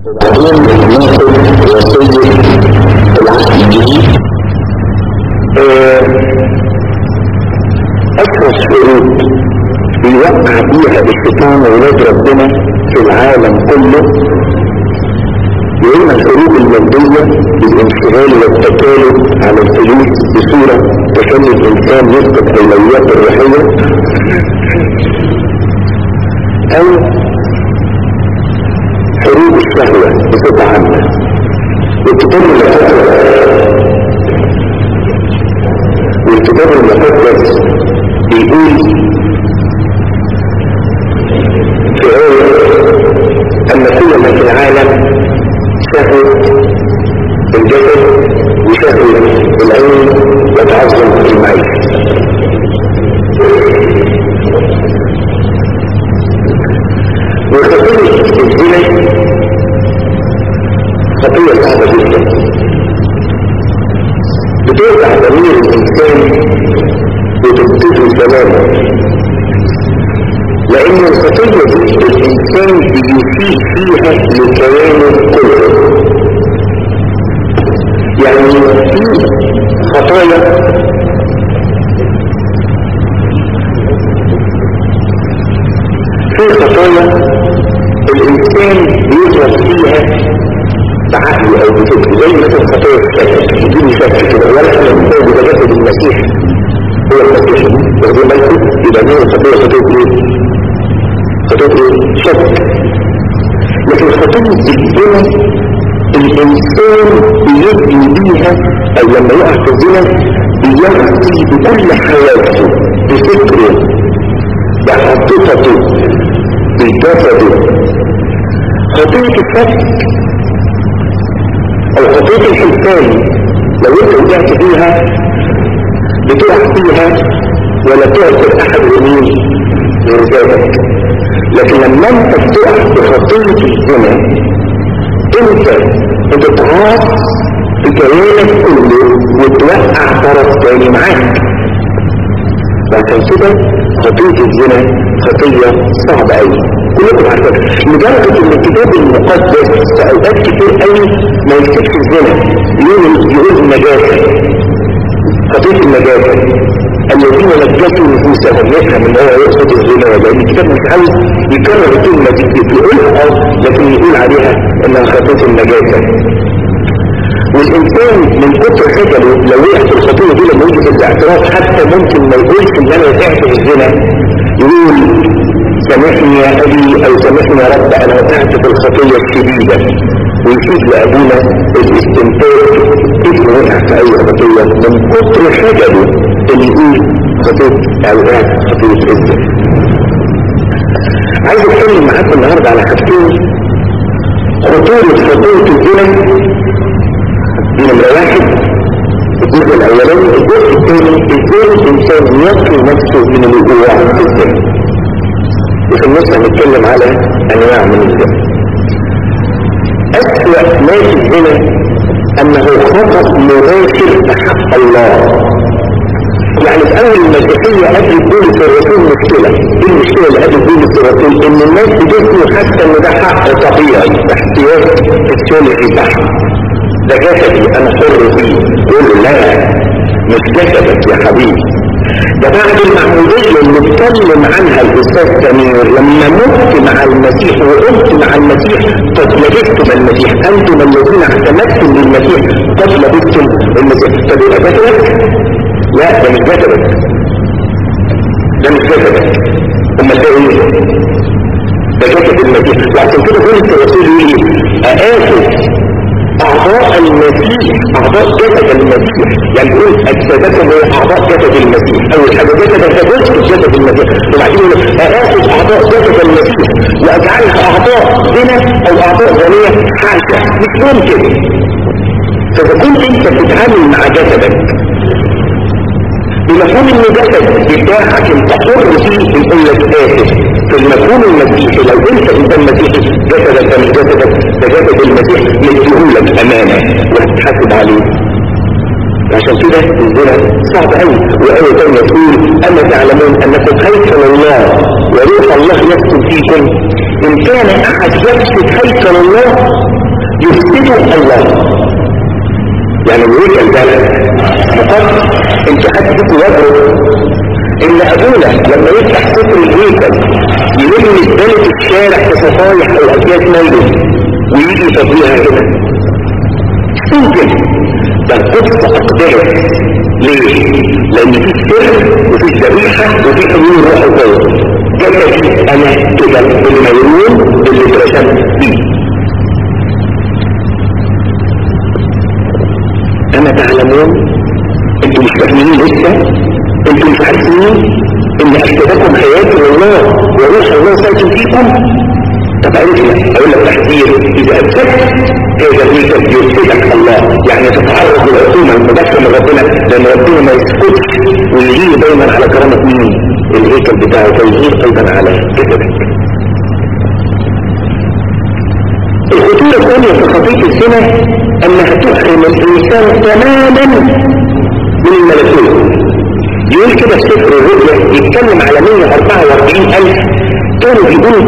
وبعدين ناخد وصية العهد الجديد. أكثر شروط بيوقع بيها الشيطان وولاد ربنا في العالم كله، وإما الحروب المادية بالانشغال والتكالب على الفلوس بصورة تخلي الإنسان يفقد أولوياته الروحية، أو حروب الشهوة بصفة عامة. والكتاب المقدس بيقول في آية أن كل ما في العالم شهوة الجسد وشهوة العين وتعظم المعيشة. وخطية الزنا خطية صعبة جدا، بتوقع ضمير الإنسان وتبتدي سلامه، لأن الخطية دي الإنسان بيسيء فيها لكيانه كله. يعني في خطايا الإنسان بيغلط فيها بعقله أو بفكره، زي مثلا خطايا الشك، يجيب شك كده ولا احنا بنقول ده جسد المسيح هو المسيح، واخدين بالكم؟ يبقى دي خطايا شك. لكن خطية الزنا الإنسان بيبني بيها، أو لما يقع في الزنا بيغطي بكل حياته، بفكره، بعاطفته، بجسده. خطية الشك أو خطية الحسان لو انت وقعت فيها بتقع فيها ولا تؤثر أحد يمين غير ذلك. لكن لما انت بتقع بخطية الزنا انت بتعاص بكيانك كله وتوقع طرف تاني معاك. وعشان كده خطية الزنا خطية صعبة أوي، كلكم عارفين، لدرجة ان الكتاب المقدس في اوقات كتير قوي ما يكتبش الزنا، يقول النجاسة، خطية النجاسة، الذين نجسوا نفوسهم. يفهم ان هو يقصد الزنا، لان الكتاب مش عاوز يكرر الكلمة دي، يقولها لكن يقول عليها انها خطية النجاسة. والإنسان من كتر خجله لو وقع في الخطية دي لما يجي في الاعتراف حتى ممكن ما يقولش ان انا وقعت في الزنا، يقول سامحني يا أبي أو سامحني يا رب أنا وقعت في الخطية الشديدة، ويشوف لأبونا الاستنتاج ابنه وقع في أي خطية من كتر خجله اللي يقول خطية أو وقعت في خطية الزنا. عايز أتكلم معاكم النهاردة على حاجتين: خطورة خطية الزنا دي نمرة واحد، الجزء الأولاني. الجزء الثاني ازاي الإنسان يقي نفسه من الوقوع في الزنا. وفي النص هنتكلم على أنواع من الزنا. أسوأ ما في الزنا أنه خطأ مباشر بحق الله. يعني في أول المسيحية قبل بولس الرسول مشكلة. إيه المشكلة اللي قبل بولس الرسول؟ إن الناس بتجسموا حتى إن ده حق طبيعي، احتياج فسيولوجي بحت، ده جسدي أنا حر فيه. يقول لا، مش جسدك يا حبيبي، ده بعد المعمودية اللي اتكلم عنها الأستاذ سمير لما مت مع المسيح وقمت مع المسيح قد لبستم المسيح، أنتم الذين اعتمدتم للمسيح قد لبستم المسيح. طب يبقى جسدك؟ لا، ده مش جسدك، ده مش جسدك، أمال ده إيه؟ ده جسد المسيح. وعشان كده بولس الرسول يقول أآخذ أعضاء المسيح، أعضاء جسد المسيح، يعني يقول أجسادكم هي أعضاء جسد المسيح. أول حاجة جسدك ده جزء جسد المسيح، وبعدين يقول آخذ أعضاء جسد المسيح وأجعلها أعضاء زنا أو أعضاء زانية. حاشا، مش ممكن. فإذا كنت أنت بتتعامل مع جسدك بمفهوم إن جسد بتاعك أنت حر فيه، بيقول لك آخذ. في المفهوم المسيحي لو انت انسان مسيحي جسدك ده مش جسدك، ده جسد المسيح مديهولك امانه وهتحاسب عليه. عشان كده الزنا صعب قوي. وآية تانية تقول أما تعلمون أنكم هيكل الله وروح الله يسكن فيكم. إن كان أحد يفسد هيكل الله يفسدوا الله. يعني الهيكل ده مقدس. انت حد فيكم يدرك ان ابونا لما يفتح سفر الهيكل يلم الزلة الشارع كصفايح او اكياس ميلة ويجي يفضيها هنا؟ ممكن. ده القدس اقدار. ليه؟ لان في سر وفي ذبيحه وفي حلول روح القدس. جسدي انا كده بالميمون اللي اترسمت فيه. اما تعلمون، انتم مش فاهمين لسه، انتم مش عارفين ان اجسادكم حياه الله وروح الله ساكن فيكم. طب عرفنا. اقول لك تحذير: اذا اثبت هذا الهيكل يفسدك الله، يعني تتعرض للعقوبه المدافعه من ربنا، لان ربنا ما يسكتش ويجي دايما على كرامه مين؟ الهيكل بتاعه، فيجيب ايضا على جسدك. الخطوره الثانيه في خطيه الزنا انها تحرم الانسان تماما من الملكوت. يقول كده في سفر الرؤيا، يتكلم على 144,000 كانوا بيقولوا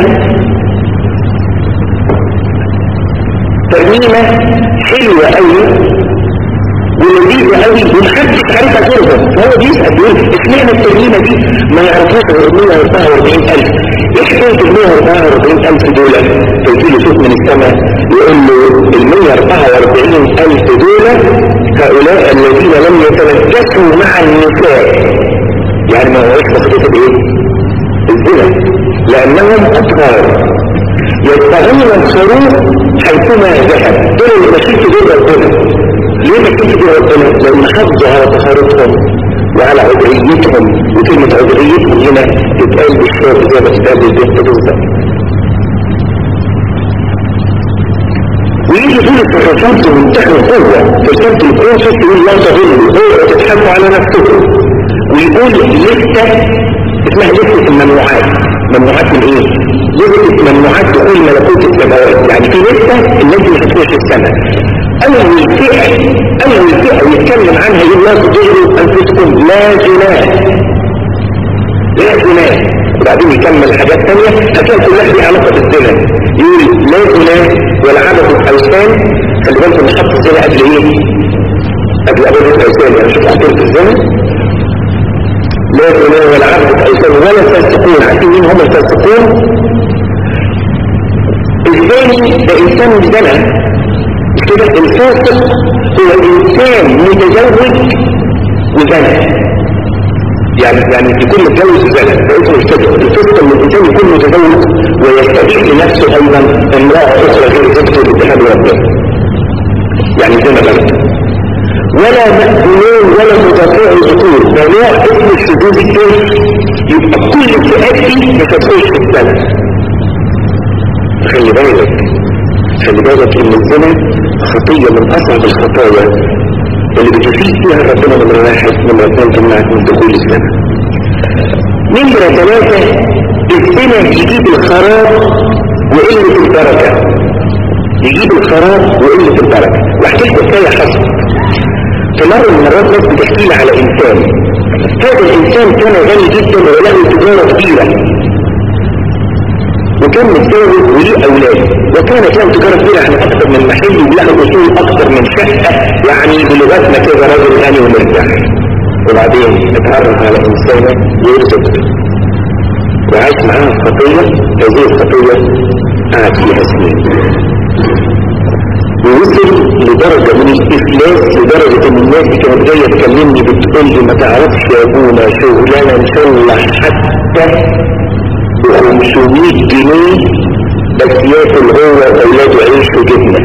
ترميمة حلوة قوي ولذيذة قوي ومحدش عارفها غيرهم. فهو بيسأل يقول اشمعنى الترميمة دي ما يعرفوش غير 144,000؟ ايه حكاية ال 144,000 دول؟ فيجيله صوت من السماء يقول له ال 144,000 دول هؤلاء الذين لم يتنجسوا مع النساء. يعني ما هوش مخطوطة بايه؟ الزنا، لانهم اطهار يتبعون الخروف حيثما ذهب. دول اللي ماشيين في دول ربنا. ليه ماشيين في دول ربنا؟ لان حافظوا على طهارتهم وعلى عذريتهم. وكلمة عذريتهم هنا تتقال بالشرط زي ما تتقال بالبنت بالظبط. ويجي دول التصرفات بمنتهى القوة في رسالة الكونسوس يقول لا تظلموا، اوعوا تضحكوا على نفسكم. ويقول لستة اسمها لستة الممنوعات. ممنوعات من ايه؟ لستة ممنوعات دخول ملكوت السماوات. يعني في لستة الناس مش هتخش السماء. اول فئة يتكلم عنها يقول لا تضروا انفسكم، لا زنا، لا زنا. وبعدين يكمل حاجات ثانيه هتلاقي كلها دي علاقه بالزنا. يقول لا زنا ولا عبث الاوثان. خلي بالكم ان حط الزنا قبل ايه؟ قبل عبث الاوثان. يعني شوف حطيت الزنا لا زنا ولا عبث الاوثان ولا فاسقون. عارفين مين هم الفاسقون؟ الثاني ده انسان زنا كده. الفاسق هو انسان متزوج وزنا. يعني يكون متجوز وزنا فاسمه الفاسق. الفاسق ان الانسان يكون متزوج ويستبيح لنفسه ايضا امراه اخرى غير زوجته باتحاد ربنا. يعني زنا بلد. ولا مأذونين ولا مدافع الذكور. ده نوع اسم الشذوذ الثاني. يبقى كل الفئات دي مش هتخش في السنه. خلي بالك ان الزنا خطية من اصعب الخطايا اللي بتفيد فيها ربنا نمرة واحد. نمرة اثنين تمنعك من دخول السنة. نمرة ثلاثة الزنا يجيب الخراب وقلة البركة. يجيب الخراب وقلة البركة. واحكي لكم حكاية حصلت. في مرة من المرات ناس بتحكي لي على انسان. هذا الانسان كان غني جدا وله تجارة كبيرة وكان متجوز وليه اولاد، وكانت له تجاره كبيره عن اكثر من محل وله اصول اكثر من شقه. يعني بلغتنا كده راجل غني ومرتاح. وبعدين اتعرف على انسانه ويرزق وعاش معاها في خطيه. هذه الخطيه قعد فيها سنين ووصل لدرجه من الافلاس، لدرجه ان الناس كانت جايه تكلمني بتقول لي ما تعرفش يا ابونا شغلانه نصلح حتى ب500 جنيه بس ياكل هو واولاده عيش وجبنه.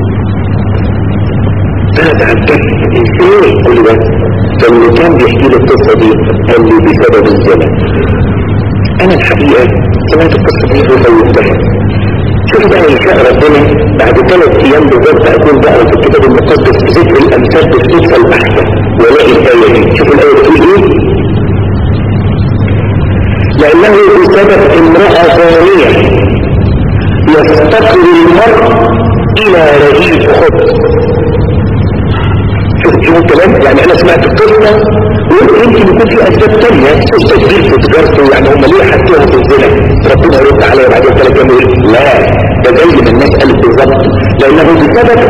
انا تعجبت ازاي كل ده. فاللي كان بيحكي لي القصه دي قال لي بسبب الزنا. انا الحقيقه سمعت القصه دي وفوتها. شوف بقى ان شاء ربنا بعد 3 ايام بالظبط اكون بقى في الكتاب المقدس في ذكر الامثال بالصدفه البحته والاقي الايه دي. شوف الايه بتقول ايه؟ لأنه بسبب امرأة ثانية يفتقر المرء إلى رغيف خبز. شوفوا الكلام. يعني أنا سمعت القصة ويمكن يكون في أسباب تانية قصة كبير في تجارته. يعني هم ليه حطوها في الزنا؟ ربنا يرد عليها بعد 3 أيام يقول لا، ده زي ما الناس قالت بالظبط. لأنه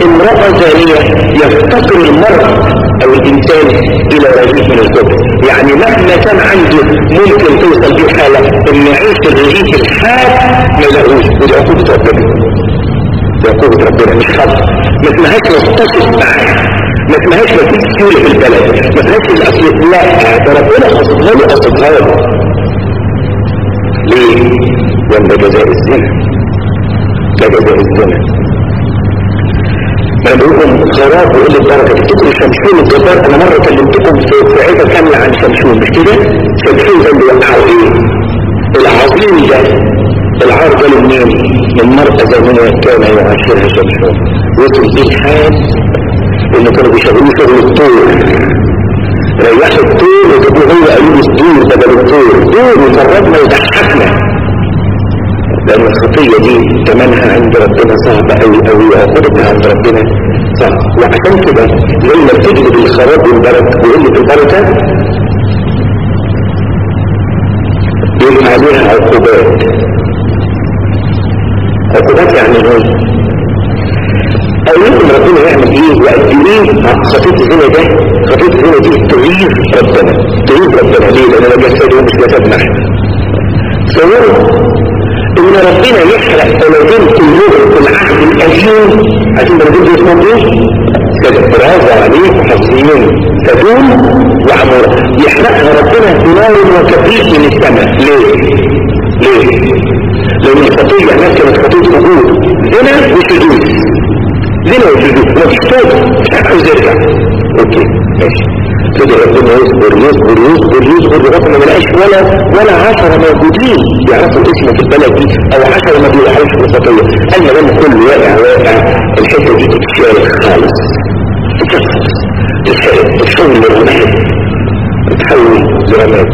امرأة زانية يفتقر المرء او الانسان الى رغيف من الخبز. يعني مهما كان عنده ممكن توصل بيه حالة ان يعيش الرغيف الحاد ما يلاقوش. ودي عقوبة ربنا، دي عقوبة ربنا مش خطأ. ما اسمهاش متصف معاه، ما اسمهاش ما فيش سيولة في البلد، ما اسمهاش الاصل. لا، ده ربنا قصدها له قصدها له. ليه؟ لأن ده جزاء الزنا، ده جزاء الزنا. انا بقول لكم خراب وقلة بركة. تفتكروا شمشون الجبار؟ انا مرة كلمتكم في عيدة كاملة عن شمشون، مش كده؟ شمشون ده اللي وقعوا ايه؟ العظيم ده، العار ده منين؟ من مرأة زمنية كان يعاشرها شمشون. وصل بيه الحال انه كانوا بيشغلوه شغل الطور، ريحوا الطور وجابوه هو قالوا الدور بدل الطور، دور وجربنا وضحكنا. لأن الخطية دي ثمنها عند ربنا صعبة أوي أوي، وعقوبتها عند ربنا صعب. وعشان كده لما بتجلب الخراب والبركة وقلة البركة يبقى عليها عقوبات. عقوبات يعني ايه؟ أولكم ربنا يعمل ايه وقد ايه خطية الزنا ده؟ خطية الزنا دي تغير ربنا، تغير ربنا. ليه؟ لأن ده جسد ومش جسدنا احنا. صوروا ان ربنا يحرق بلدين كلهم في العهد القديم. عشان بلدين دي اسمهم ايه؟ برافو عليك حافظين، سدوم وعمورة. يحرقها ربنا بنار وكبريت من السماء. ليه؟ ليه؟ لان الخطية هناك كانت خطية وجود، زنا وشذوذ، زنا وشذوذ، ما فيش توبة، مش عاوز يرجع. اوكي ماشي. كده ربنا يصبر يصبر يصبر يصبر لغايه ما ملقاش ولا 10 موجودين يعرفوا اسمه في البلد دي، او 10 ما بيوقعوش في الخطيه. قال ما دام كله واقع الحته دي تتشال خالص، تتحول لرماد، تتحول لرماد.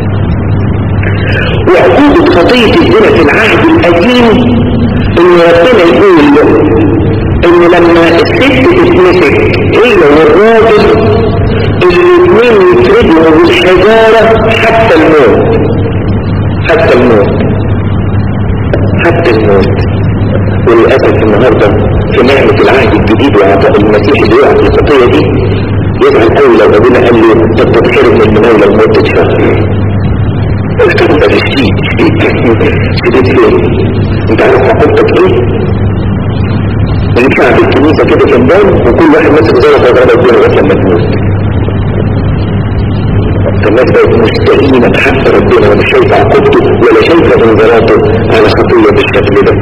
وعقوبة خطية الزنا في العهد القديم ان ربنا يقول ان لما الست تتمسك هي والراجل الاثنين يتردوا بالحجارة حتى الموت، حتى الموت، حتى الموت. وللأسف النهاردة في نعمة العهد الجديد وعطاء المسيح اللي يقع في الخطية دي يزعل قوي لو ربنا قال له انت بتتحرم من المناولة لمدة شهر. قلت له ده شديد فين؟ انت عارف عقوبتك ايه؟ يطلع في الكنيسة كده جنبان وكل واحد ماسك زلطة يضربها فيها لغاية لما تموت. الناس بقت مستهينة بحق ربنا ولا شايفة عقوبته ولا شايفة انذاراته على خطية بالشكل ده.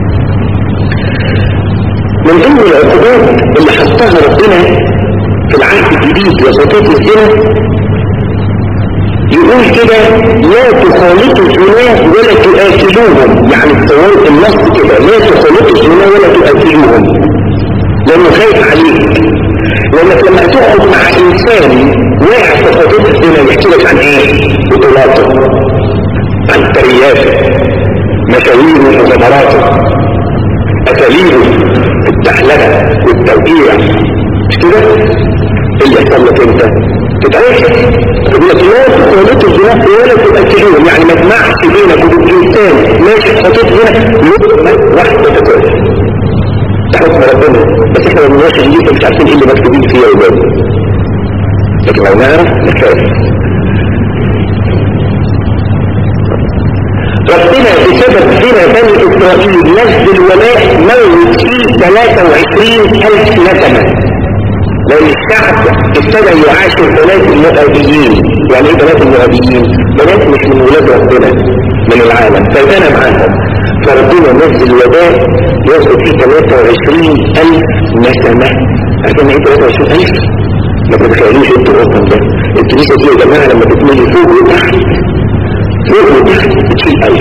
من ضمن العقوبات اللي حطها ربنا في العهد الجديد لخطية الزنا يقول كده لا تخالطوا الزنا ولا تؤكلوهم. يعني تصوروا النص كده لا تخالطوا الزنا ولا تؤكلوهم، لانه خايف عليك. لانك لما تقعد مع انسان واقع في خطية الزنا يحكي لك عن ايه؟ بطولاته، عن ترياته، مشاويره ومغامراته، اساليبه الدحلقه والتوقيع، مش كده؟ اللي يحصل لك انت تتعيش. يقول لك لا تخالطوا الزنا ولا تؤكلوهم، يعني ما تجمعش بينك وبين انسان ماشي في خطية زنا لقمة واحدة تاكلها. ده حكم ربنا، بس احنا ما بنقولش نجيب مش عارفين ايه اللي مكتوبين فيها يا ولاد. لكن لو نعرف نخاف. ربنا بسبب زنا بني اسرائيل نزل ولاء موت فيه 23,000 نسمة. لأن الشعب ابتدى يعاشر بنات المؤابيين. يعني ايه بنات المؤابيين؟ بنات مش من ولاد ربنا، من العالم، فزنا معاهم. فربنا نزل وباء ياخد فيه 23,000 نسمة. عشان ايه 23,000؟ ما تتخيلوش انتوا الرقم ده. الكنيسة دي يا جماعة لما بتملي فوق وتحت، فوق وتحت بتشيل 1000.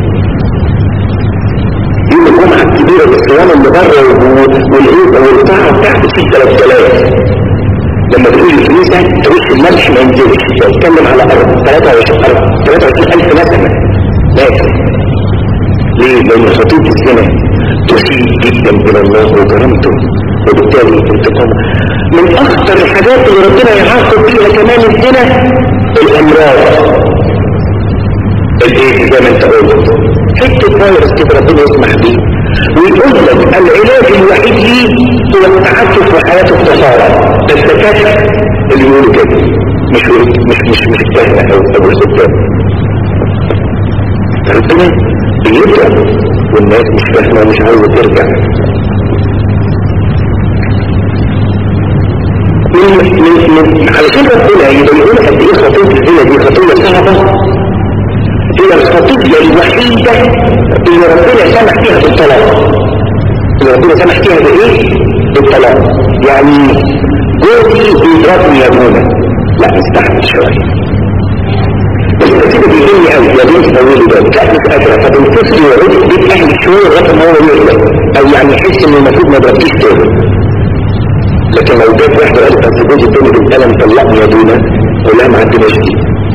يوم الجمعة الكبيرة بالصيام اللي بره والقاعة بتاعت بتشيل 3000. لما تقول الكنيسة ترش الملح ما ينزلش، بتتكلم على 23,000 نسمة. لكن ليه؟ لأن خطية الزنا تسيء جدا إلى الله وكرامته، وبالتالي انتقامه. من أخطر الحاجات اللي ربنا يعاقب فيها كمان الزنا الأمراض. الايه زي ما انت قلت حته فيروس كده ربنا يسمح بيه ويقول لك العلاج الوحيد ليه هو بيقولوا كده، مش الكهنة او الخدام. ربنا بيبدأ والناس مش فاهمة ومش عاوزة ترجع. علشان ربنا يبينون قد ايه خطية الزنا دي خطية صعبة، هي الخطية الوحيدة اللي ربنا سمح فيها بالطلاق. اللي ربنا سمح فيها بايه؟ بالطلاق. يعني جوزي بيضربني يا ابونا، لا نستحمل شوية، بس كده بيهمني قوي يا بنت طويل ده لا مش قادرة، فبنتصل وعود بيت اهل شوية لغاية ما هو يغلب او يعني يحس انه المفروض ما ضربتيش تاني. لكن لو جت واحدة قالت أصل جوزي الدنيا بالقلم طلقني يا دونا، ولا ما عندناش دي.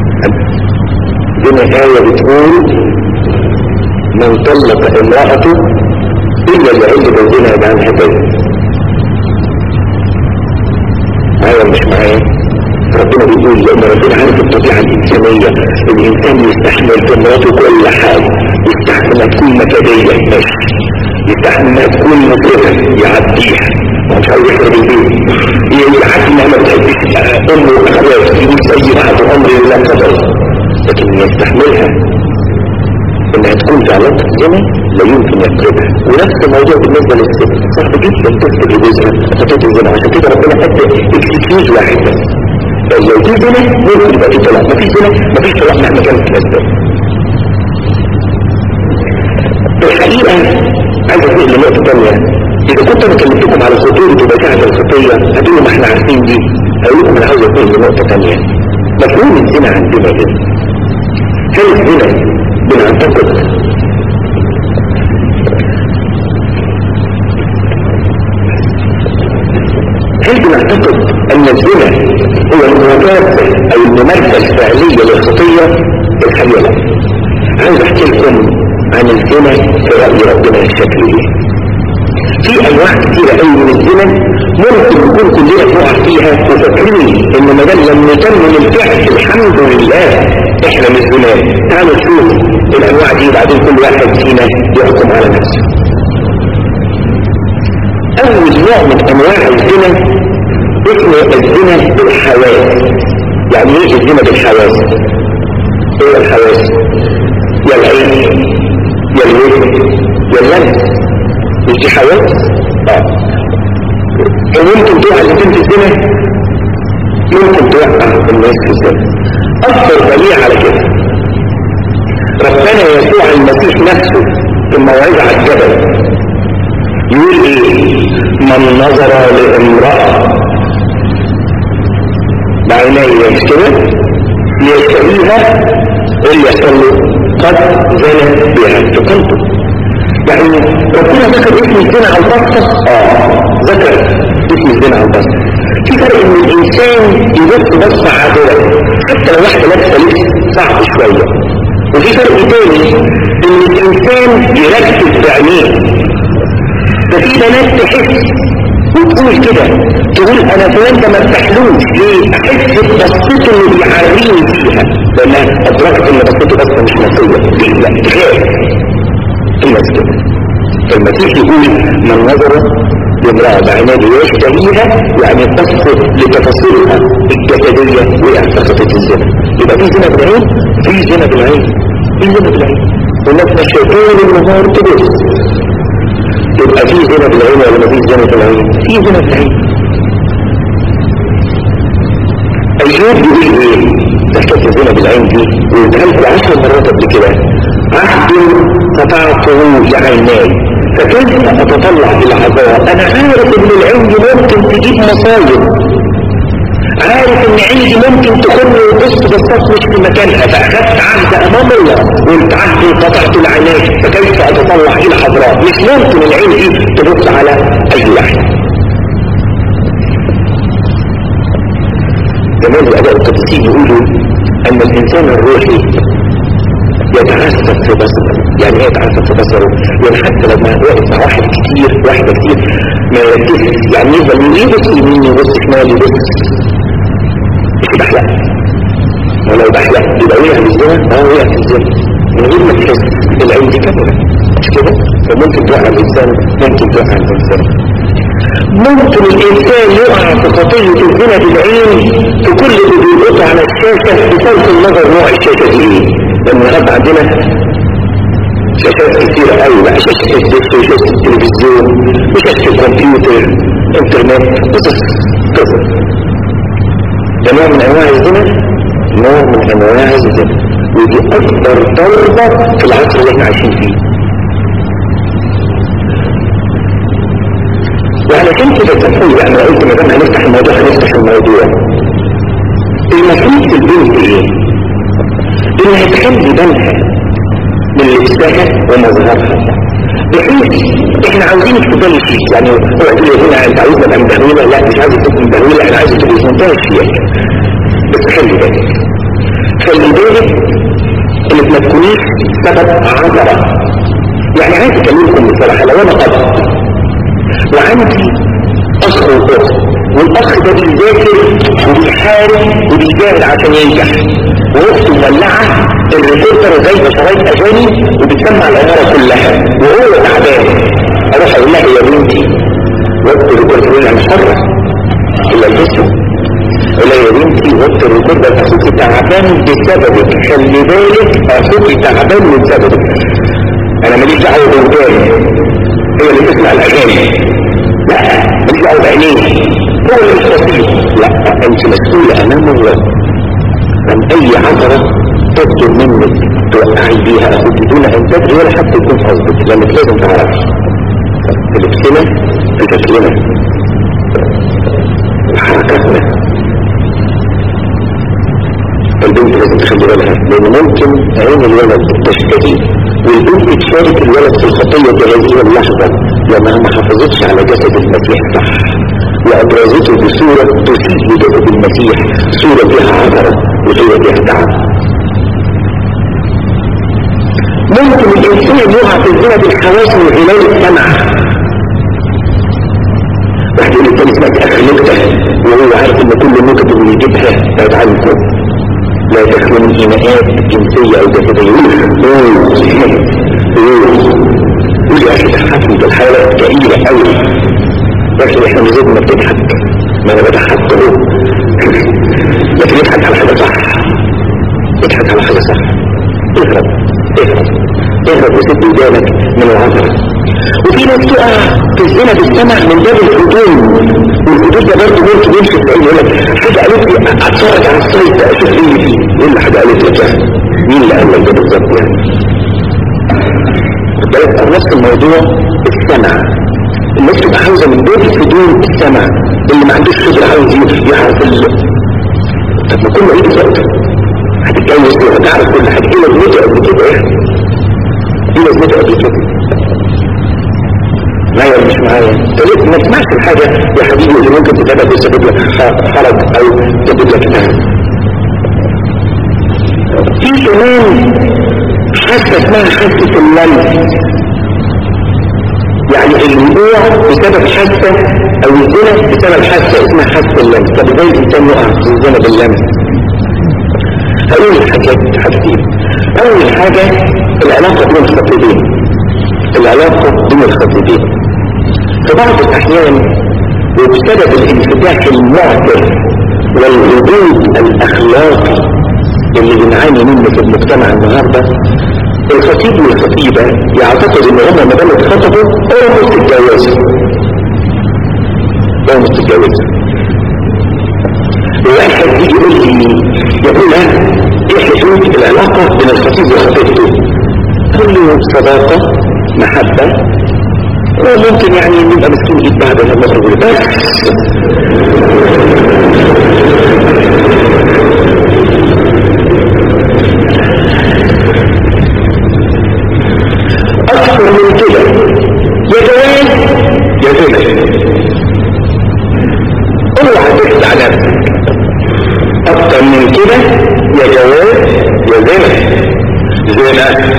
دينا آية بتقول من طلق امرأته إلا اللي عند جوزنا يجعلها تاني. معايا مش معايا؟ ربنا بيقول لأن ربنا عارف الطبيعة الإنسانية، الإنسان يستحمل في مراته كل حال، يستحمل ما تكون مكادية ماشي، يستحمل ما تكون مصرفة يعديها، مش عاوز يحرب البيت، يعدي انها ما بتحبش امه واخوات يقول زي بعض امري ولا قدر، لكن يستحملها انها تكون في علاقة زنا لا يمكن يقربها. ونفس الموضوع بالنسبة للست، صعب جدا تفقد لجوزها خطية الزنا، عشان كده ربنا ادى اكسكيوز واحد بس، لو في زنا ممكن يبقى في طلاق، مفيش زنا مفيش طلاق مهما كانت الاسباب. في الحقيقة عايز اقول لنقطة تانية، إذا كنت أنا كلمتكم على خطورة وبشاعة الخطية هتقولوا ما احنا عارفين دي، هقول لكم أنا عاوز أقول لنقطة تانية. مفهوم الزنا عندنا إيه؟ هل الزنا بنعتقد أن الزنا هو الممارسة أو الممارسة الفعلية للخطية؟ الحقيقة لا. عاوز أحكي لكم عن الزنا في رأي ربنا الشكل إيه؟ في انواع كتيرة قوي من الزنا ممكن نكون كلنا نقع فيها وفاكرين ان ما دام لم نتمم الفعل الحمد لله احنا مش زنا. تعالوا نشوف الانواع دي بعدين كل واحد فينا يحكم على نفسه. اول نوع من انواع الزنا اسمه الزنا بالحواس. يعني ايه الزنا بالحواس؟ ايه الحواس؟ يا العين يا الوجه يا اللمس، مش دي حواس؟ ممكن توقع الانسان في الزنا، ممكن توقع الناس في الزنا. اكثر دليل على كده ربنا يسوع المسيح نفسه في الموعظة على الجبل يقول ايه؟ من نظر لامرأة بعينيه مش كده ليشتهيها اللي يحصل له قد زنى بها بقلبه. يعني ربنا ذكر اسم الزنا على البسطة، ذكر اسم الزنا على البسطة. في فرق ان الانسان يبص بصة عادلة حتى لو واحدة لابسة لبس صعب شوية، وفي فرق تاني ان الانسان يركز بعينيه. ففي بنات تحس وتقول كده، تقول انا فلان ده ما استحلوش ليه؟ احس ببصته اللي بيعريني فيها لانها ادركت ان بصته بصة مش نصية، لا غير الناس كده. فالمسيح يقول من نظر لامرأة بعينيه يشتهيها يعني تصف لتفاصيلها الجسدية واعتقدت الزنا. يبقى في زنا بالعين، في زنا بالعين، في زنا بالعين، والناس ماشية طول النهار تبص. يبقى في زنا بالعين ولا ما في زنا بالعين؟ في زنا بالعين. أيوب يقول ايه؟ تحكي الزنا بالعين دي ويدهلت 10 مرات قبل كده. عهد قطعته لعيناي فكيف اتطلع الى عذاب؟ انا عارف ان العين دي ممكن تجيب مصايب، عارف ان عيني ممكن تكون وبص بصات مش في مكانها، فاخذت عهد امام الله وقلت عهد قطعته لعيناي فكيف اتطلع الى حضرات؟ مش ممكن العين دي تبص على اي واحد. زمان الاباء القديسين يقولوا ان الانسان الروحي يتعسف في بصره. يعني ايه يتعسف في بصره؟ يعني حتى لما واقف مع واحد كتير واحدة كتير ما يركزش، يعني يفضل يبص يمين يبص شمال يبص مش بحلق، ولو بحلق يبقى وقع في الزنا، وقع في الزنا من غير ما تحس. العين دي كاملة مش كده؟ فممكن توقع الانسان، ممكن توقع الانسان. ممكن الانسان يقع في خطية الزنا بالعين في كل اللي بيلقطه على الشاشة بصرف النظر نوع الشاشة دي ايه. لان النهارده عندنا شاشات كتيرة قوي بقى، شاشة الدش وشاشة التلفزيون وشاشة الكمبيوتر انترنت قصص. ده نوع من انواع الزنا، نوع من انواع الزنا، ودي اكبر ضربة في العصر اللي احنا عايشين فيه. وعلشان كده تفهمي بقى، انا قلت ما دام هنفتح الموضوع هنفتح الموضوع. المفروض في البنت ايه؟ انها تخلي بالها من لبسها ومظهرها، بحيث احنا عاوزينك تبالي فيك. يعني هو يقول لي هنا انت عاوزنا ابقى مبهوله، لا مش عايزك تبقى مبهوله، انا عايزك تبقى في منتهى الشياكه. بس خلي بالك انك ما تكونيش سبب عذرة. يعني عايز اكلمكم بصراحه، لو انا اب وعندي اخ واخت، والاخ ده بيذاكر وبيحارب وبيجاهد عشان ينجح، واخته مولعه الريبورتر جايبه شرايط اغاني وبتسمع العماره كلها وهو تعبان، اروح اقول لها يا بنتي وقت الريبورتر يقول لها مش حره الا الجسم، اقول لها يا بنتي وقت الريبورتر اخوك تعبان بسببك، خلي بالك اخوك تعبان بسببك. انا ماليش دعوه بالرجال هي اللي تسمع الاغاني، لا ماليش دعوه بعينيه هو اللي مش بسيط، لا انت مسؤوله امام الله عن اي عثره تطلب منك توقعي بيها اخوك دون ان تدري ولا حتى يكون قصدك، لانك لازم تعرفي في لبسنا في شكلنا في حركاتنا. البنت لازم تخلي بالها، لان ممكن عين الولد تشتكي والبنت تشارك الولد في الخطيه في هذه اللحظه لانها ما حافظتش على جسد المسيح صح، وابرزته بصوره تسيء لجسد المسيح، صوره فيها عثره وصوره فيها تعب. ممكن الانسان يقع في الزنا بالحواس من خلال السمع. واحد يقول الثاني سمعت اخر نكته وهو عارف ان كل النكت اللي يجيبها بعد عنكم لا تخلو من ايماءات جنسيه او جسديه. قول يا اخي ضحكني، ده الحياه كئيبه قوي يا اخي، احنا مش زي ما بتضحك، ما انا بضحك اهو لكن اضحك على حاجه صح، اضحك على حاجه صح، اهرب وسد ودانك من العذرة. وفي ناس تقع في الزنا بالسمع من باب الفضول، والفضول ده برضه ممكن يمشي في العين يقول لك حاجه قالت لي اتفرج على السايت اشوف ايه اللي فيه، ايه اللي حاجه قالت لك يعني مين اللي قال لك ده بالظبط يعني. بالك نفس الموضوع السمع، الناس تبقى عاوزه من باب الفضول السمع، اللي ما عندوش خبره عاوز يعرف طب ما كله ايه وقته هتتجوز وهتعرف كل حاجه، ايه لازمته قبل كده ايه لازمته قبل كده معايا ولا مش معايا؟ طيب ما تسمعش الحاجه يا حبيبي اللي ممكن تتابع تسبب لك حرج او تسبب لك تعب. في كمان حاسه اسمها حاسه اللمس، يعني الوقوع بسبب حاسه او الزنا بسبب حاسه اسمها حاسه اللمس. طب ازاي الانسان يقع في الزنا باللمس؟ هقول حاجتين. اول حاجه العلاقه بين الخطيبين، العلاقه بين الخطيبين في بعض الاحيان وبسبب الانفتاح المعتر والردود الاخلاقي اللي بنعاني منه في المجتمع النهارده، الخطيب والخطيبه يعتقد ان هم ما دام اتخطبوا هو مستتجوزوا، هو مستتجوزوا. واحد يجي يقول لي يقول ايه حدود العلاقه بين الخطيب وخطيبته؟ اقول له صداقه محبه، وممكن يعني نبقى مسكين ايد بعد لما نخرج بس. اكثر من كده يا جواز يا زنا، اوعى تخدع نفسك. اكثر من كده يا جواز يا زنا، زنا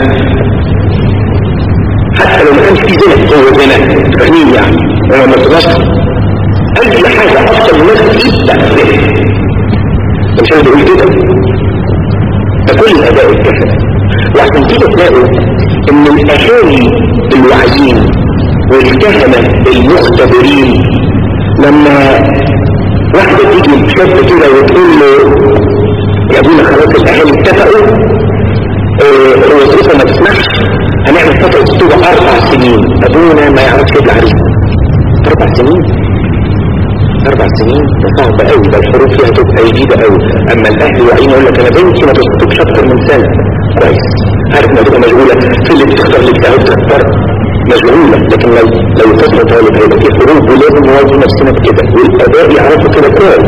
حتى لو ما كانش في زنا هو زنا، فاهمين يعني؟ انا ما تبقاش اي حاجه اكثر من نفسك تبدا زنا، مش انا بقول كده، ده كل الاباء الكهنه. وعشان كده تلاقوا ان الاهالي الواعيين والكهنة المختبرين لما واحدة تيجي شاب كده وتقول له يا ابونا خلاص الاهالي اتفقوا الوظيفة ما تسمحش هنعمل فترة خطوبة 4 سنين، ابونا ما يعرفش يطلع عريس. 4 سنين 4 سنين ده صعب قوي، ده الحروف فيها تبقى جديدة قوي. اما الاهل واعيين يقول لك انا بنتي ما تخطبش اكتر من سنة. كويس، عارف ما تبقى مشغولة في اللي بتختار اللي بتاعه تختار مشغولة، لكن لو فترة طالب هيبقى في حروف ولازم نواجه نفسنا بكده، والاباء يعرفوا كده كويس.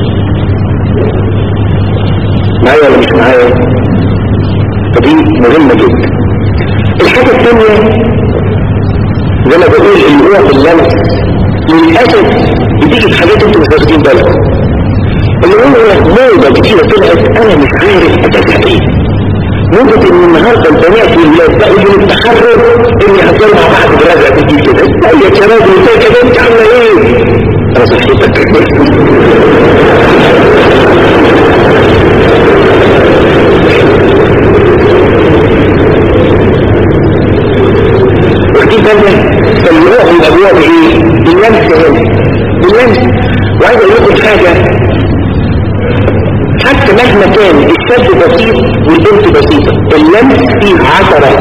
معايا ولا مش معايا؟ فدي مهمة جدا. الحاجة الثانية زي ما بقول اللي هو باللمس للأسف بتيجي في حاجات انتوا مش واخدين بالكم، اللي هو موضة كتيرة طلعت انا مش عارف اساسها ايه. موضة ان النهاردة البنات والولاد بقوا يوم التحرر اني هتجمع مع بعض برازع تجي كده ازيك يا راجل ازيك يا بنت عاملة ايه؟ انا صحيتك واخدين بالنا فالروح الابواب ايه؟ باللمس هنا باللمس. وعايز اقول لكم حاجة، حتى مهما كان الشاب بسيط والبنت بسيطة اللمس فيه 10.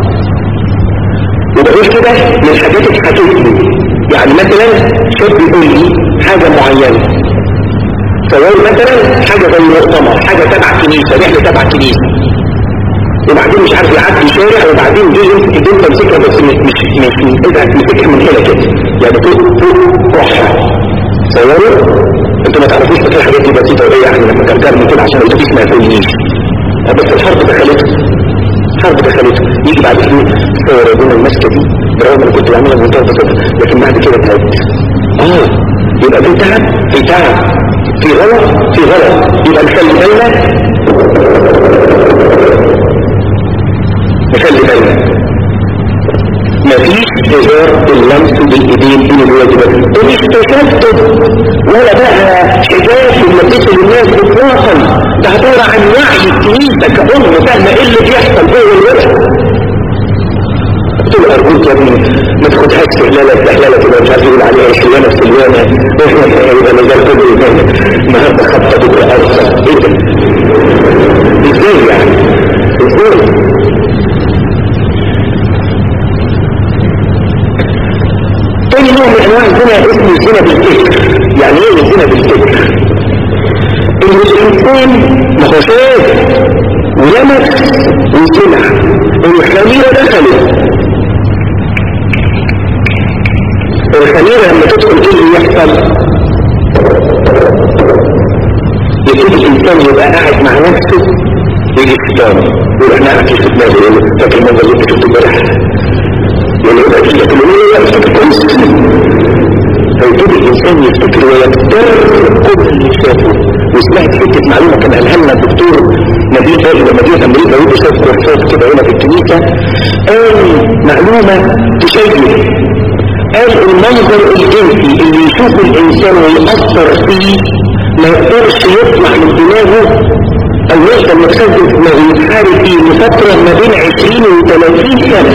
وبقول كده من الحاجات اللي حكيتني، يعني مثلا شاب يقول لي حاجة معينة، سواء مثلا حاجة زي مؤتمر، حاجة تبع كنيسة، رحلة تبع كنيسة، وبعدين مش عارف يعدي شارع، وبعدين جه يمسك البنت تمسكها بس مش انت هتمسكها من هنا كده، يعني فوق روحها. تصوروا انتوا ما تعرفوش بس الحاجات دي بسيطه وايه، يعني لما ترجع من كده عشان الاتوبيس ما ياكلنيش، بس الحرب دخلته يجي بعد كده صور ربنا المسكه دي برغم انا كنت بعملها بمنتهى البساطه، لكن بعد كده تعبت. يبقى في تعب في غلط يبقى نخلي بالنا مفيش هزار اللمس بالايدين بين الواجبات، ومش تشتت ولا بقى حجاب المسيح للناس اطلاقا. ده عباره عن وعي الكنيسه كأم فاهمه ايه اللي بيحصل جوه الوقت. قلت له ارجوك يا ابني ما تاخدهاش سهلاله كده مش عارف يقول عليها شلانه يبقى مجال كله النهارده خبطه بكره ارصه ايه ده؟ ازاي يعني؟ ازاي؟ تاني نوع من انواع الزنا اسمه الزنا بالفكر. يعني ايه الزنا بالفكر؟ ان الانسان ما هو شاف ولمس وسمع الخميره دخلت. الخميره لما تدخل ايه اللي يحصل؟ يبتدي الانسان يبقى قاعد مع نفسه يجي الشيطان يقول احنا قاعد في دماغي، يقول فاكر المنظر اللي انت شفته امبارح، يعني يبقى كده كلمه يفتكر كويس. فيبتدي الانسان يفتكر ويفتكر كل اللي شافه. وسمعت حته معلومه كان قالها لنا الدكتور نبيل فاضل لما جه امريكا ويجي شاف كورسات كده هنا في الكنيسه، قال معلومه تشيل. قال المنظر الجنسي اللي يشوفه الانسان ويأثر فيه ما يقدرش يطلع من دماغه او يفضل متخزن في دماغه يتحارب فيه لفتره ما بين 20 و 30 سنه.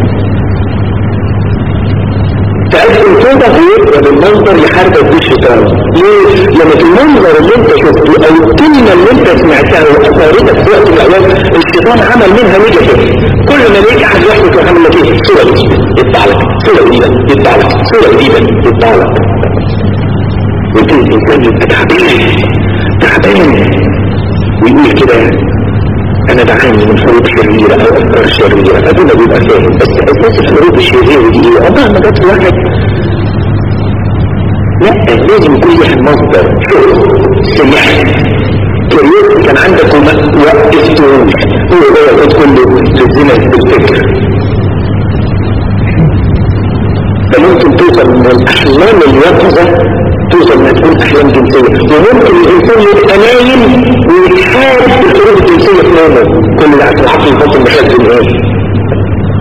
فأجل كده هيبقى بالمنظر يحاربك بالشيطان. ليه؟ لما المنظر اللي انت شفته او الكلمة اللي انت سمعتها واثارتك في وقت الاوقات الشيطان عمل منها نيجاتيف. كل ما يجي احد يحدث ويعمل لك ايه؟ صورة جديدة يطلع لك، صورة جديدة يطلع لك، صورة جديدة يطلع لك. ويبتدي الانسان يبقى تعبان ويقول كده انا بعاني من حروب شريرة او افكار شريرة. فدول بيبقى فاهم بس اساس الحروب الشريرة دي ايه؟ عمرها ما جت واحد. لا لازم يكون لها مصدر شغل سمعت كريوت كان عندك وما وقفتوش هو ده يقول كله للزنا بالفكر. فممكن توصل من الاحلام اليقظة توصل انها تكون احلام جنسية، وممكن الانسان يبقى نايم ويتحارب بالحروب الجنسية في نومه. كل ده عشان العقل يفضل مخزن ايه؟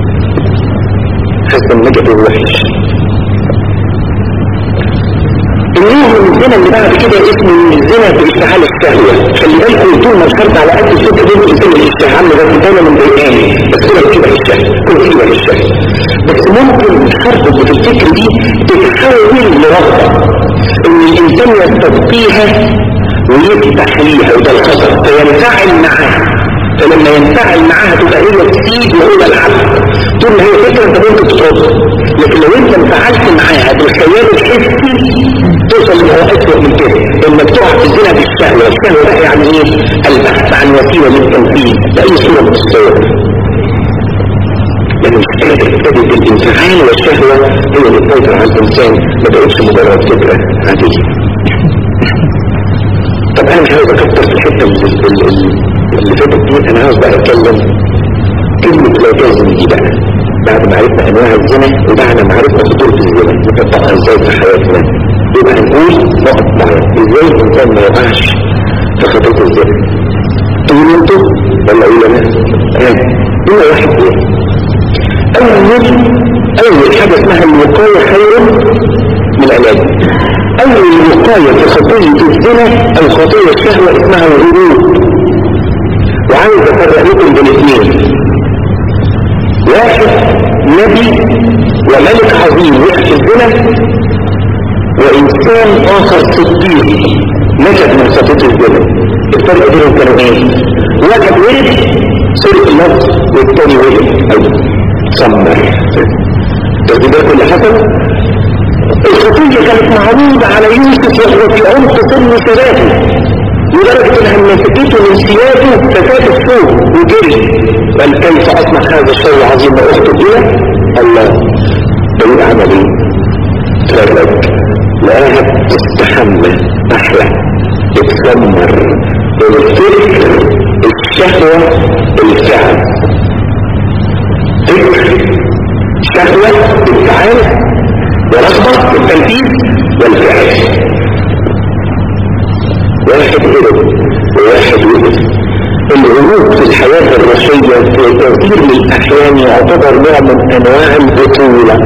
خزن نجد ووحش. النوع من الزنا اللي بعد كده اسمه الزنا باشتعال الشهوة. خلي بالكم طول ما الشرط على قد الصوت ده الانسان الاشتهاء عامل ده دايما من ضايقاني، بس كده كده الشهوة، كده الشهوة. بس ممكن الشرط اللي في الفكر دي تتحول لرغبة ان الانسان يستبقيها ويفتح ليها، وده الخطر، فينفعل معاها. فلما ينفعل معاها تبقى هي تسيب وهو العبد. طول ما هي فكرة انت ممكن تترد، لكن لو انت انفعلت معاها بالخيال الحسي توصل لما هو اسوأ من كده، انك تقع في الزنا بالشهوة. الشهوة بقى يعني ايه؟ البحث عن وسيلة للتنفيذ بأي صورة من الصور. لأن مش قادر تجد الانفعال والشهوة هي اللي تسيطر على الإنسان، ما بقتش مجرد فكرة عادية. طب أنا مش عاوز أكتر في الحتة اللي فاتت دي، أنا عاوز بقى أتكلم كلمة لا تزني دي بقى. بعد ما عرفنا أنواع الزنا وبعد ما عرفنا خطورة الزنا نطبقها إزاي في حياتنا، يبقى نقول نقط معينة إزاي الإنسان ما يقعش في خطورة الزنا. تقولوا أنتوا ولا أقول أنا؟ هنا واحد إيه؟ أول حاجة اسمها الوقاية خير من العلاج. أول وقاية في خطية الزنا أو خطية الشهوة اسمها الغرور. وعايز أفرق لكم بين اثنين، واحد نبي وملك عظيم يحكي الزنا، وإنسان آخر صديق نجد من خطية الزنا. الفرق بينهم كانوا إيه؟ واحد ولد سرق اللفظ والتاني ولد أو صمر. تجديدات اللي حصل الخطية كانت معروضة على يوسف وهو في عمق سن شبابه، لدرجة انها مسكته من سياده ففات السوق وجري. بل كيف اصنع هذا الشيء العظيم واخته الى الله؟ ده عمل ايه؟ تفرج لقاها تستحمل احلى تتسمر الفكر الشهوة الفعل. فكر شهوة الفعل ورغبة التنفيذ والفعل. واحد غرب وواحد وقف. الغروب في الحياة الرشية في كثير من الأحيان يعتبر نوع من أنواع البطولة.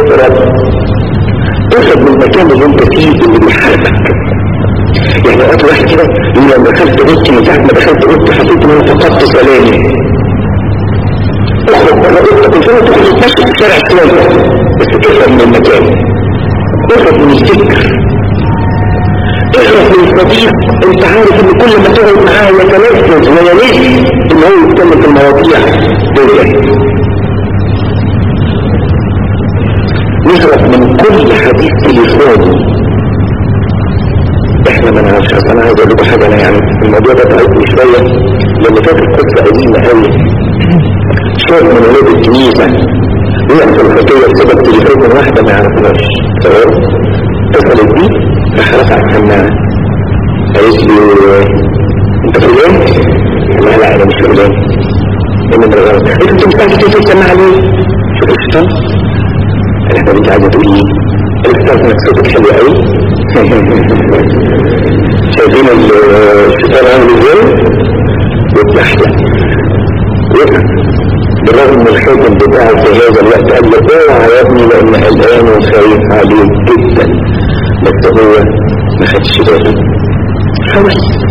اخرج من المكان اللي انت فيه اللي بيحاربك. يعني وقت واحد كده يقول لما دخلت اوضتي من ساعة ما دخلت اوضتي حسيت ان انا فقدت سلامي. اخرج بره اوضتك ان شاء الله تخرج تمشي في الشارع شوية، بس اخرج من المكان، اخرج من الفكر، اخرج من صديق انت عارف ان كل ما تقعد معاه يتنفذ ويليه ان هو يتكلم في المواضيع دي. نهرب من كل حديث تليفوني. احنا ما نعرفش. انا عايز اقول لكم حاجه، انا يعني الموضوع ده تعبني شويه لان فاكر قصه قديمه قوي. شاب من ولاد الكنيسه وقع في الخطيه بسبب تليفون من واحده ما يعرفناش. تمام؟ اتصلت بيه راح رفع السماعه قالت له انت فلان؟ لا انا مش فلان. انت مش عايز تقفل السماعه ليه؟ شوف الشيطان. احنا انت عايزه تقول ايه؟ الاستاذ انك صوتك حلو قوي. شايفين الشيطان عامل ازاي؟ والتحلى وقع بالرغم من الحكم بتاعه في هذا الوقت. قال له اوعى يا ابني لان قلقان وخايف عليك جدا، بس هو ما خدش باله. حاول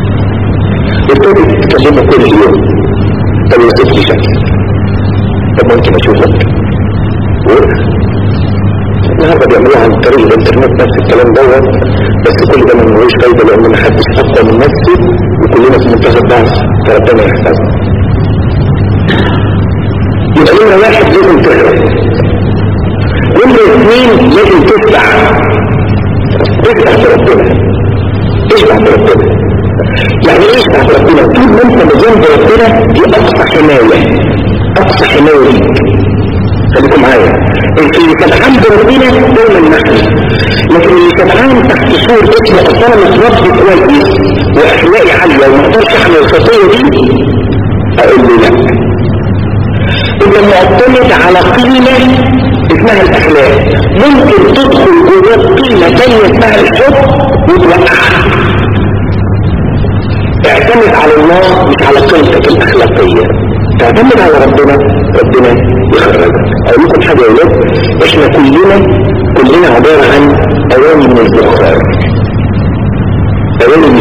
ابتدت تكلمه كل يوم. طب يوصف لي شكل، طب ممكن اشوفك؟ وقع. النهارده بيعملوها عن طريق الانترنت نفس الكلام دوت، بس كل ده ما ملوش فايده لان ما حدش اقوى من نفسه وكلنا في منتهى الضعف، فربنا يحفظنا. يبقى نمرة واحد لازم تهرب. نمرة اثنين لازم تتبع بربنا. اشبع بربنا. يعني ايه اشبع بربنا؟ طول ما انت مجنب بربنا دي اقصى حماية، اقصى حماية ليك. خليكم معايا، اللي سبحان بربنا دايما محمي، لكن اللي سبحان تحت صور اسمه اصلا متربي كويس واخلاقي عالية وما اقدرش احمل الخطية دي، اقول له لا. انت معتمد على قيمة اسمها الاخلاق، ممكن تدخل جوه قيمة تانية اسمها الحب وتوقعها. اعتمد على الله مش على قيمتك الاخلاقية، تعتمد على ربنا، ربنا يخرجك. اقول لكم حاجة يا ولاد، احنا كلنا عبارة عن اواني من الزخار.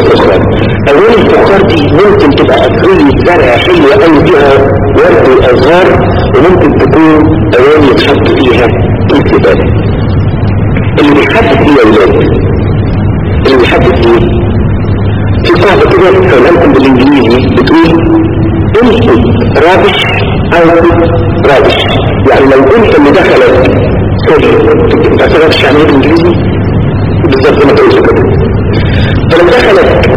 الفخار. ألوان الفخار دي ممكن تبقى أصلية زرع حلوة أوي فيها ورد وأزهار، وممكن تكون ألوان يتحط فيها الزبالة. اللي بيحدد ايه يا ولاد؟ اللي بيحدد ايه؟ في قاعدة كده هقولها لكم بالانجليزي بتقول انتو رابش او رابش. يعني لو انت اللي دخلت انت تعرفش يعني ايه بالانجليزي؟ بالظبط زي ما تقولش كده. فلو دخلت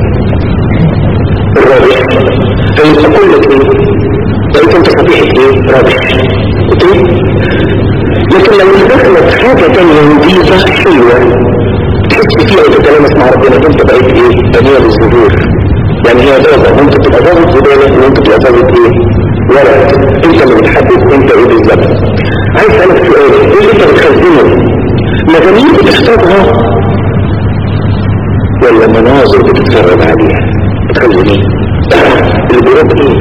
الرابش فيقول لك ايه؟ بقيت انت صبيحة ايه؟ رابش. اوكي؟ لكن لو دخلت حاجة تانية نظيفة حلوة تحس فيها وتتلامس مع ربنا انت بقيت ايه؟ بنية للظهور. يعني هي ضابط، وانت تبقى ضابط زبالة وانت تبقى ضابط ايه؟ ورق. انت اللي بتحدد انت ايه بالظبط. عايز اسألك سؤال، ايه اللي انت بتخزنه؟ مجاميع بتحتاجها ولا مناظر بتتفرج عليها؟ بتخزن ايه؟ اللي بيرد ايه؟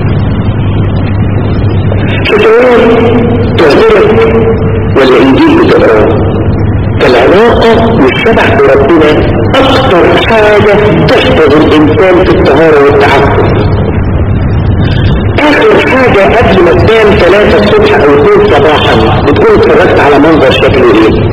كتاب تغيرك ولا انجيل بتقراه؟ العلاقة والشبح بربنا اكتر حاجة تحفظ الانسان في الطهارة والتعفف. اخر حاجة قبل ما تنام 3 الصبح او 2 صباحا بتكون اتفرجت على منظر شكله ايه؟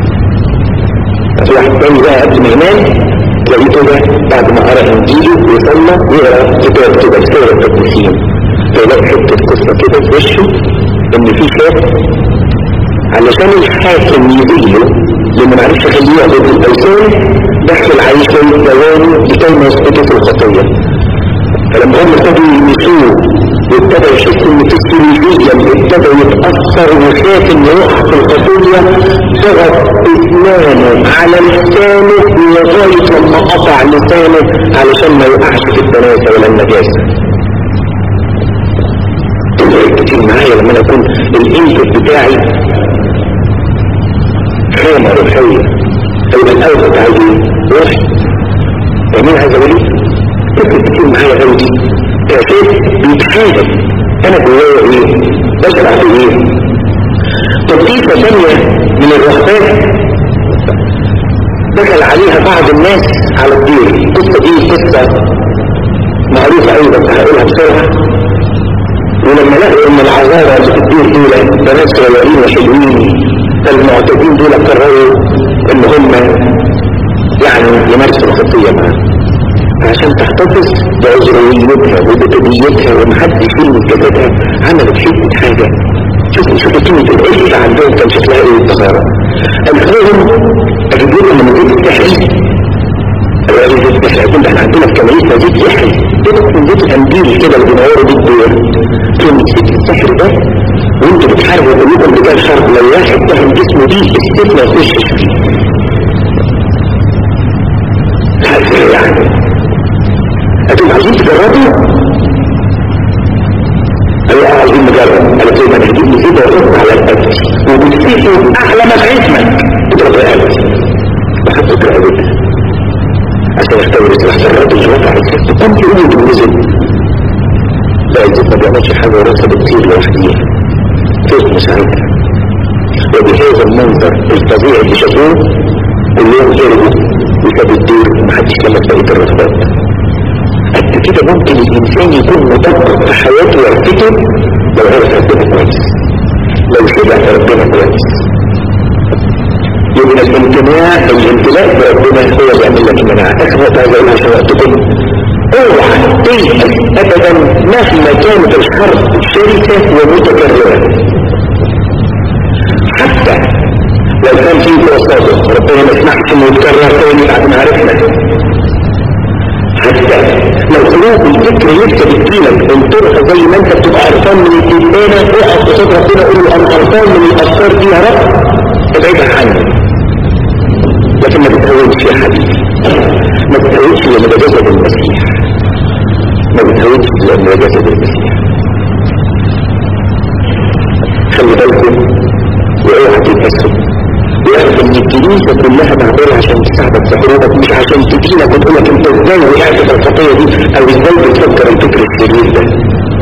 في واحد تاني بقى قبل ما ينام لقيته ده بعد ما قرأ انجيله ويصلى ويقرأ كتاب كده سورة التقديسين، فيلاقي حتة قصة كده في وشه ان في شاب علشان الحاكم يذله لما معرفش يخليه يعبد الاوثان دخل عليه شوية دواني لكي ما يسقطوا في الخطية. فلما هم ابتدوا يلمسوه وابتدى يحس ان فسيولوجيا ابتدى يتأثر وخاف انه يقع في الخطية، ضغط اسنانه على لسانه لغاية لما قطع لسانه علشان ما يقعش في الدناسة ولا النجاسة. كتير معايا لما انا اكون الانجل بتاعي خامة روحية او الاول بتاعي روحي ومين عايز اقول كتير معايا قوي دي اعتاد بيتحاجب انا جوايا ايه بشرع بايه. تطبيقة ثانية من الرهبات دخل عليها بعض الناس على الدير. القصة دي قصة معروفة ايضا هقولها بسرعة. ولما لقوا ان العذارى اللي في الدير دول بنات صغيرين وحلوين المعتدين دول قرروا ان هم يعني يمارسوا الخطية معاهم عشان تحتفظ بعذريتها وبتبيتها ومحدش فيهم كتبها. عملت حته حاجه شوفوا كلمه العلم عندهم كان شكلها ايه الطهاره. الفهم اجيب لهم لما جيت السحري الراجل جيت السحري كنت احنا عندنا في كنايسنا جيت يحري تدخل بيت الانجيل كده اللي بينوروا بيه الدور تقول مسكت السحر ده وانتوا بتحاربوا كلكم بتاع الحرب لو واحد دهن جسمه دي السيف ما يخشش فيه. يعني انتوا عايزين تجربوا؟ ايوه عايزين نجرب. قالت لهم انا هجيب لي كده وقفت على الاكل وبتسيبه اعلى ما بعزمك اضرب رقبتي وحطيت رقبتي عشان اختبر اصلاح الراجل اللي رفع الست قمت قوت ونزل بقيت ما بيعملش حاجه وراسها بتطير لوحديها تغمى ساعتها. وبهذا المنظر الفظيع اللي شافوه كلهم هربوا وسابوا الدور ومحدش لمس بقيه الرهبات. قد كده ممكن الانسان يكون مدقق في حياته وعرفته لو عرف ربنا كويس، لو شبع ربنا كويس. يبقى الامتلاء بربنا هو اللي يعمل لك مناعة. اخوة عايز اقولها عشان وقتكم، اوعى تيأس ابدا مهما كانت الحرب شرسة ومتكررة. حتى لو كان في وساطة ربنا ما يسمحش انه يتكرر تاني بعد ما عرفنا. حتى لو خلوك الفكر لسه بتجيلك انطرق زي ما انت بتبقى عرفان من الدينانة اقف قصاد ربنا قول له انا عرفان من الافكار دي يا رب ابعدها عني. لكن ما بتهونش يا حبيبي، ما بتهونش لما ده جسد المسيح، ما بتهونش لما ده جسد المسيح. خلي بالكم واوعى تتأسف واعرف ان الكنيسة كلها معمولة عشان تساعدك في حروبك مش عشان تدينك وتقولك انت ازاي وقعت في الخطية دي او ازاي بتفكر الفكر الشرير ده.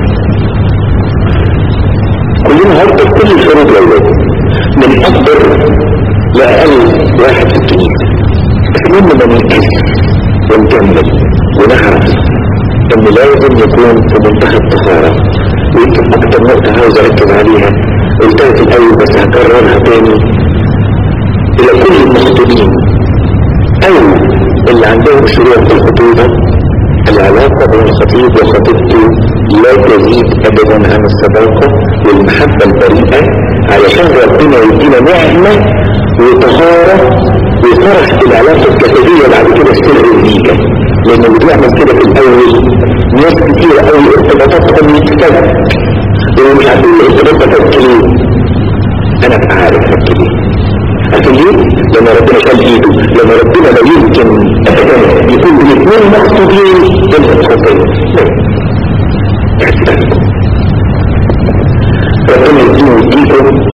كلنا هرب كل الحروب يا ولاد من اكبر لاقل واحد في الكنيسة، بس المهم ما ننكسر ونكمل ونعرف ان لازم نكون في منتهى الطهارة. ويمكن اكتر نقطة عاوز اركز عليها قلتها في الاول بس هكررها تاني الى كل المخطوبين او اللي عندهم شروع في الخطوبة: العلاقة بين الخطيب وخطيبته لا تزيد ابدا عن الصداقة والمحبة البريئة، علشان ربنا يدينا نعمة وطهارة وفرح العلاقة الجسدية بعد كده السر النيجة. لان اللي بيعمل كده في الاول ناس كتير قوي ارتباطاتهم يتكلم ومش عارفين الارتباط ده ليه. انا ابقى عارف ليه. عارفين ليه؟ لما ربنا شال ايده، لما ربنا لا يمكن ابدا يكون بالاثنين مخطوبين بينهم خطيه.